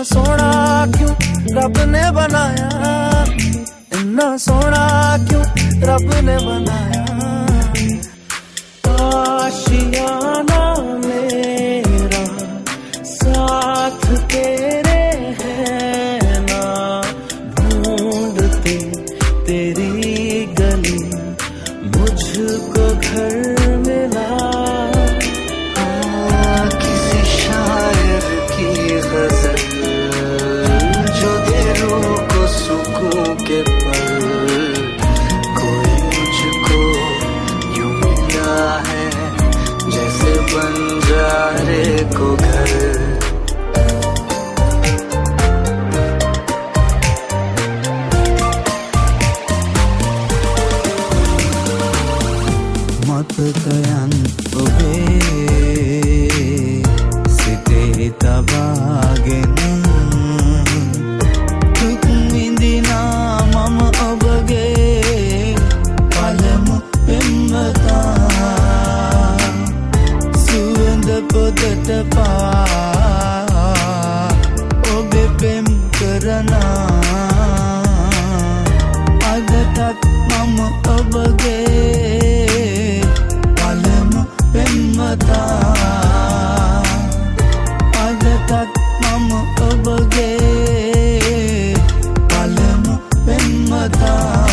सोना क्यों रब ने बनाया, इन्ना सोना क्यों रब ने बनाया। आशियाना मेरा साथ तेरे है ना, ढूंढते तेरी गली मुझको घर मिला। किसी शायर की गजल जो दे रूह को सुकून के पल, कोई मुझको यूं मिला है जैसे बंजारे को घर। मत कयन ඔබේ සිතේ තබාගෙන දුක් විඳිනා මම ඔබගේ පළමු පෙම්වතා, සුවඳ පොදට පා ඔබේ පෙම් කරනා, අදටත් මම ඔබගේ පෙම්වතා, අදටත් මම ඔබගේ පළමු පෙම්වතා.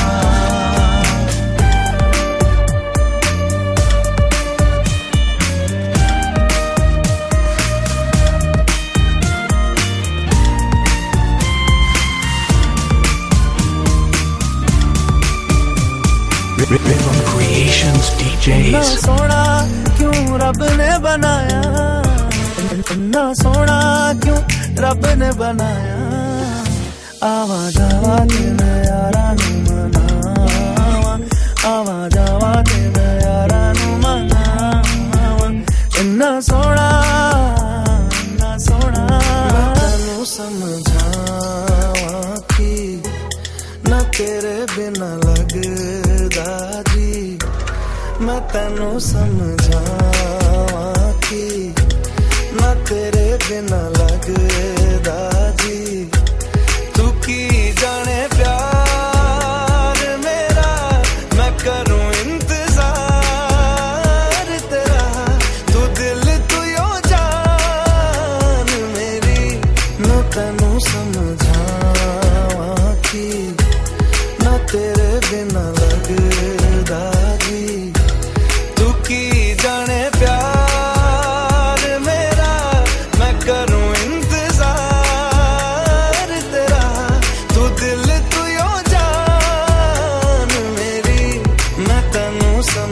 Rhythm Creations DJs. सोना क्यों रब ने बनाया, इतना सोना क्यों रब ने बनाया। आवा जावा तेरे यारा नू मनावा, आवा जावा तेरे यारा नू मनावा। इतना सोना मैं तैनू समझावा कि ना तेरे बिना लगदा जी, मैं तैनू समझावा कि ना तेरे बिना लगदा जी। तू की जाने प्यार मेरा, मैं करूं इंतजार तेरा। तू दिल तू यो जान मेरी, मैं तैनू समझावा कि ना तेरे बिना लगदा जी। तू की जाने प्यार मेरा, मैं करूं इंतजार तेरा। तू दिल तू यो जान मेरी, मैं तैनू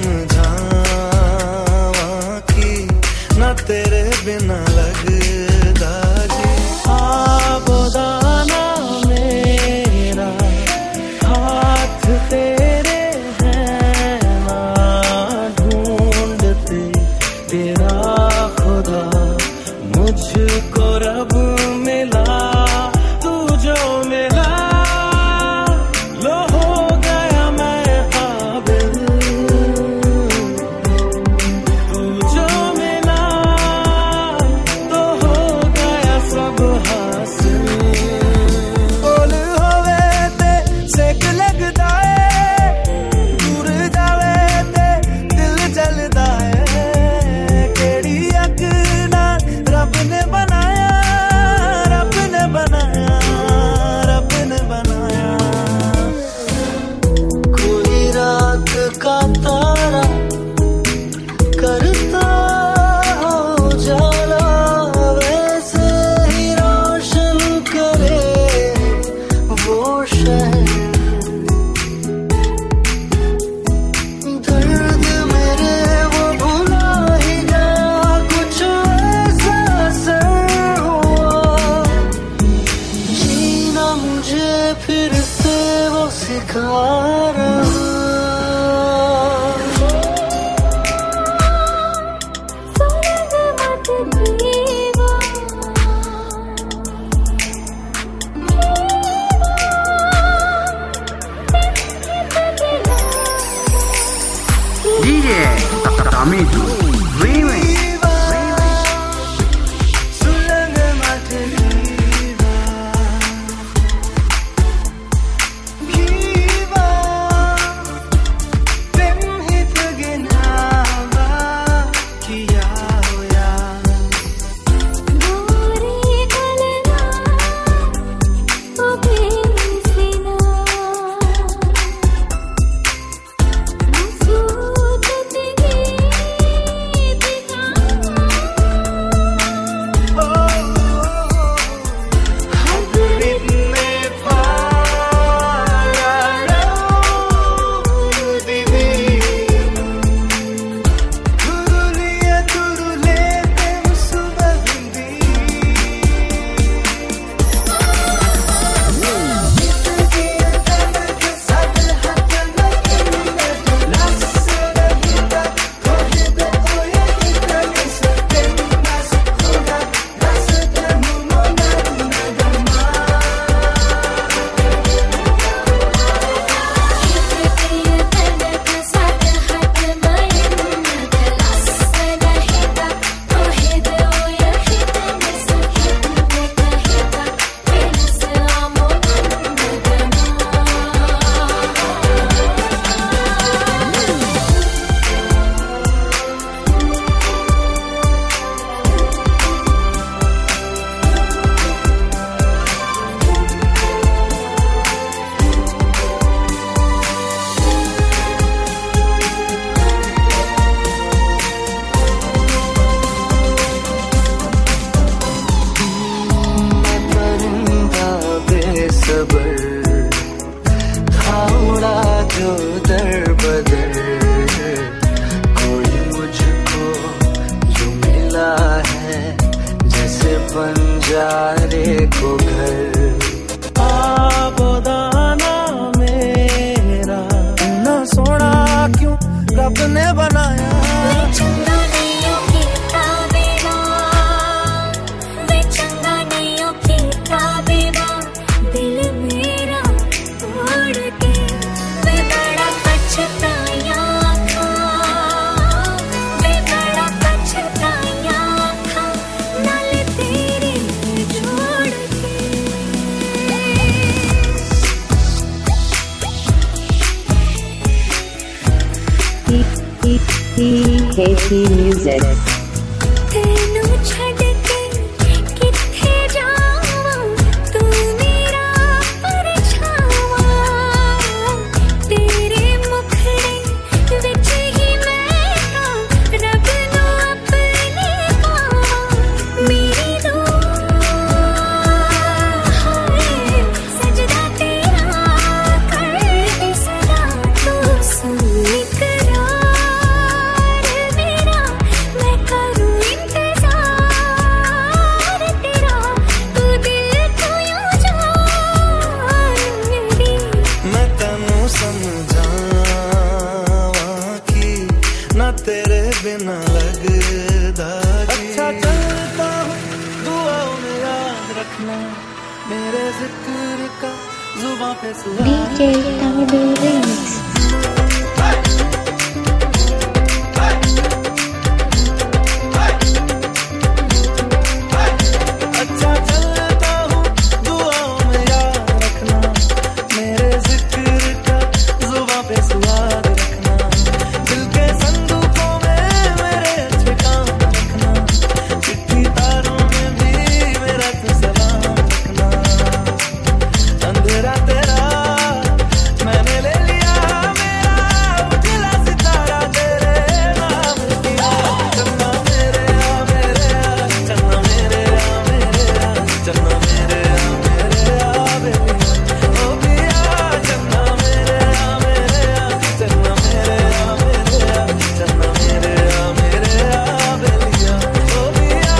समझावा कि ना तेरे बिना लगदा जी। आबोदाना मेरा हाथ तेरे है ना, ढूंढते तेरा खुदा मुझको रब मिला। तू जो मिला लो हो गया मैं काबिल, तू जो मिला तो हो गया सब हासिल। बोल होवे ते सेक लगदा है, दूर जावे ते दिल जलदा है। केड़ी अग नाल रब ने बनाया, रब ने बनाया, रब ने बनाया। कोई रात का तारा करता हो जाला, वैसे ही रोशन करे वो शहर। दर्द मेरे वो भुला ही गया, कुछ ऐसा असर हुआ। जीना मुझे फिर से वो सिखा रहा। DJ Tamidu Remix. सुलग मत KT Music. तेनू छड़ के किथे जावां तू मेरा परछावां तेरे मुखड़े विच ही मैं तां रब नू अपने पावां मेरी हाय सजदा तेरा कर सदा तू सुन तेरे बिना लगदा अच्छा चलता हूँ दुआओं में याद रखना मेरे जिक्र का जुबां पे सुहाग DJ Tamadu Remix. अच्छा चलता हूँ दुआओं में याद रखना मेरे जिक्र का जुबां पे सुहाग रखना दिल के संदूकों में मेरे अच्छे काम रखना चिट्ठी तारों में भी मेरा तू सलाम रखना अंधेरा तेरा मैंने ले लिया मेरा उजला सितारा तेरे नाम किया चन्ना मेरे आ चन्ना मेरे आ चन्ना मेरे आ बेलिया ओ पिया चन्ना मेरे आ चन्ना मेरे आ चन्ना मेरे आ बेलिया ओ पिया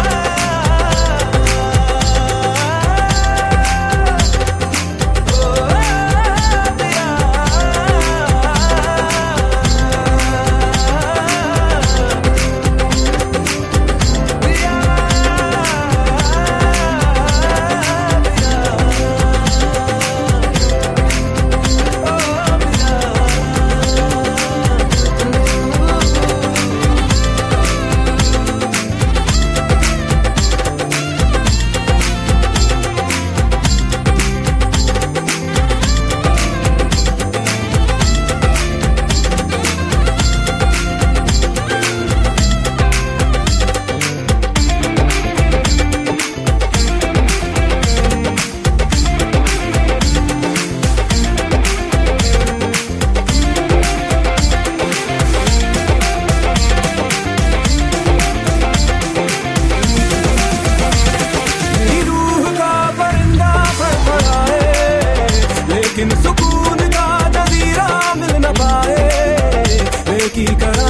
लेकिन सुकून का जजीरा मिल न पाए की करा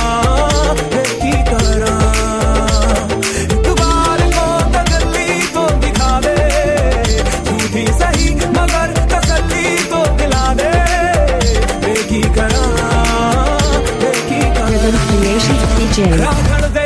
एक बार को तसल्ली तो दिखा दे झूठी सही मगर तसल्ली तो दिला दे की करा Creations DJ.